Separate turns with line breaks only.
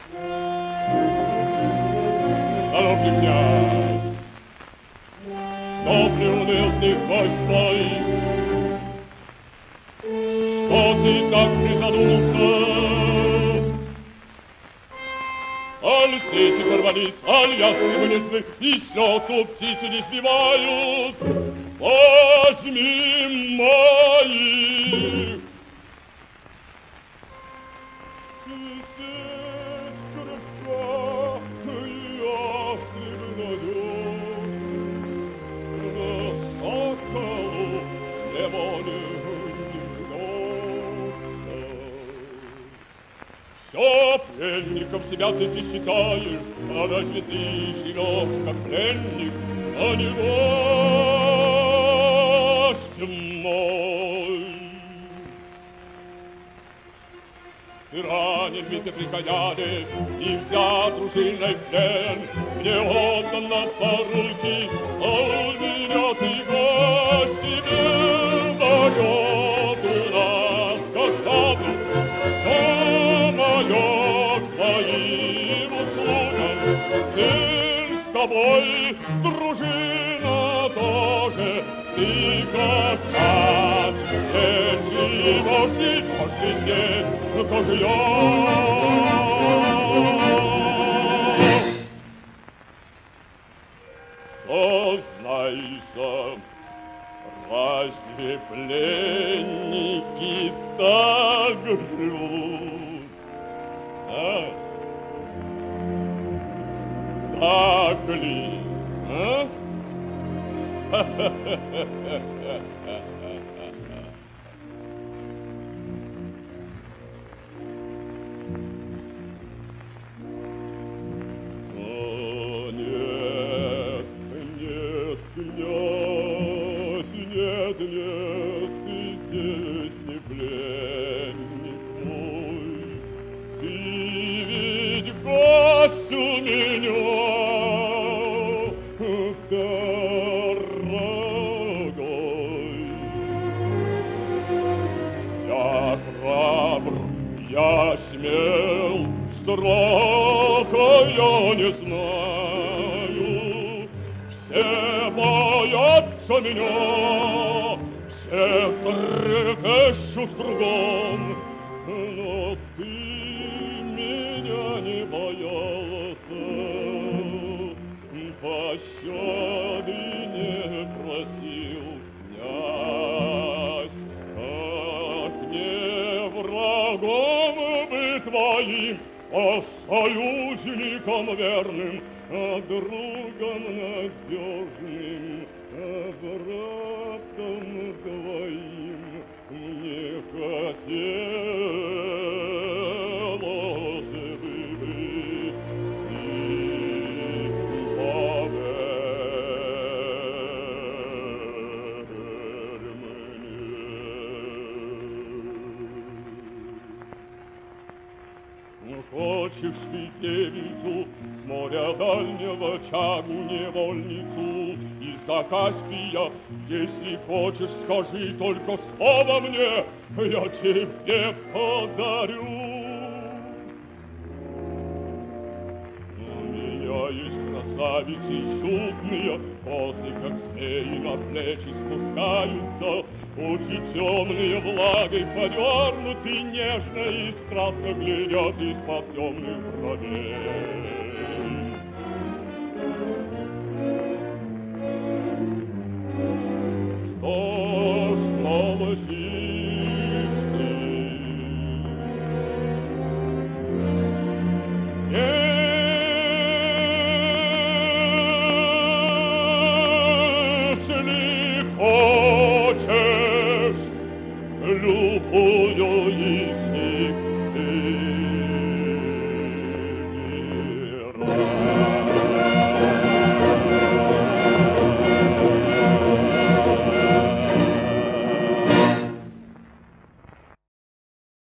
Голубый князь, что приуныл ты, гость мой? Что ты так призадумался? Аль сети порвались, аль ясны вынесли, и слёту птицы не сбивают. Возьми моих. Все пленником себя ты считаешь, а разве ты живешь как пленник, а не гость мой? Ты ранен, бит и пригоняли, и взят дружиной в плен. Мне отдано по руки, а у меня ты гость, тебе дает нас когда-то. Все мое к твоим услугам, ты с тобой, дружина тоже, ты как нас, живешь и каждый день. Как я. Сознайся, разве пленники так живут? А? Так ли? А? Нет, нет, ты здесь не пленник мой. Ты ведь гость у меня, дорогой. Я храбр, я смел, страха я не знаю. Все боятся меня, все трепещут кругом, но ты меня не боялся, пощады не просил, князь, как не врагом быть твоим, а союзником верным, а другом надежным, а братом твоим не хотелось бы быть и поверь мне. Хочешь ты девицу с моря дальнего, чагу невольницу из-за Каспия? Если хочешь, скажи только слово мне, я тебе подарю. У меня есть красавицы чудные, косы, как змеи, на плечи спускаются, очи темные влагой подернуты, нежно и страстно глядят из-под темных бровей.